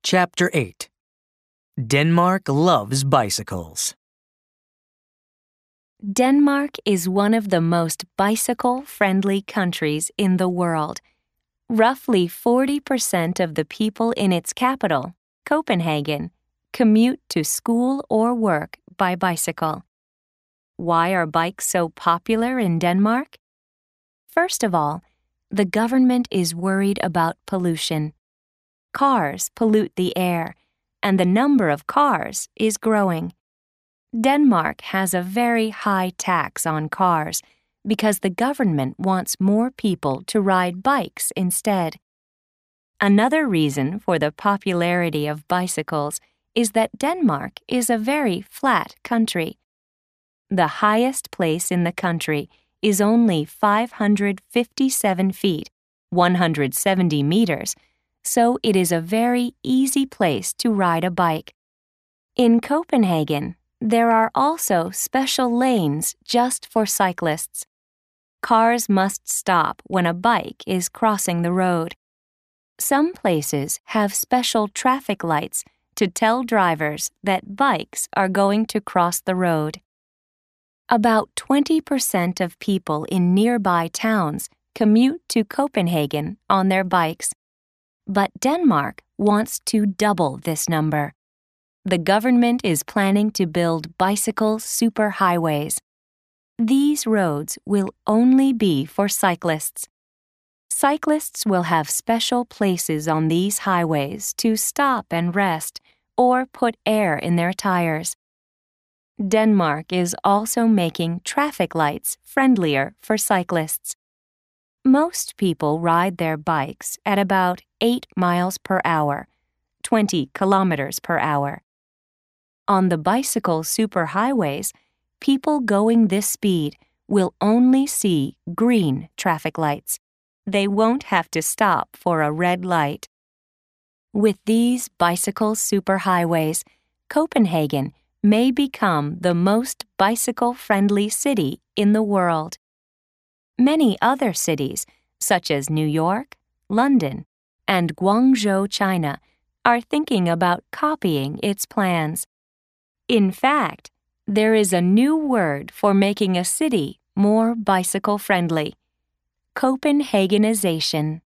Chapter 8. Denmark loves bicycles. Denmark is one of the most bicycle-friendly countries in the world. Roughly 40% of the people in its capital, Copenhagen, commute to school or work by bicycle. Why are bikes so popular in Denmark? First of all, the government is worried about pollution. Cars pollute the air, and the number of cars is growing. Denmark has a very high tax on cars because the government wants more people to ride bikes instead. Another reason for the popularity of bicycles is that Denmark is a very flat country. The highest place in the country is only 557 feet, 170 meters, so it is a very easy place to ride a bike. In Copenhagen, there are also special lanes just for cyclists. Cars must stop when a bike is crossing the road. Some places have special traffic lights to tell drivers that bikes are going to cross the road. About 20% of people in nearby towns commute to Copenhagen on their bikes. But Denmark wants to double this number. The government is planning to build bicycle superhighways. These roads will only be for cyclists. Cyclists will have special places on these highways to stop and rest or put air in their tires. Denmark is also making traffic lights friendlier for cyclists. Most people ride their bikes at about 8 miles per hour, 20 kilometers per hour. On the bicycle superhighways, people going this speed will only see green traffic lights. They won't have to stop for a red light. With these bicycle superhighways, Copenhagen may become the most bicycle-friendly city in the world. Many other cities, such as New York, London, and Guangzhou, China, are thinking about copying its plans. In fact, there is a new word for making a city more bicycle-friendly: Copenhagenization.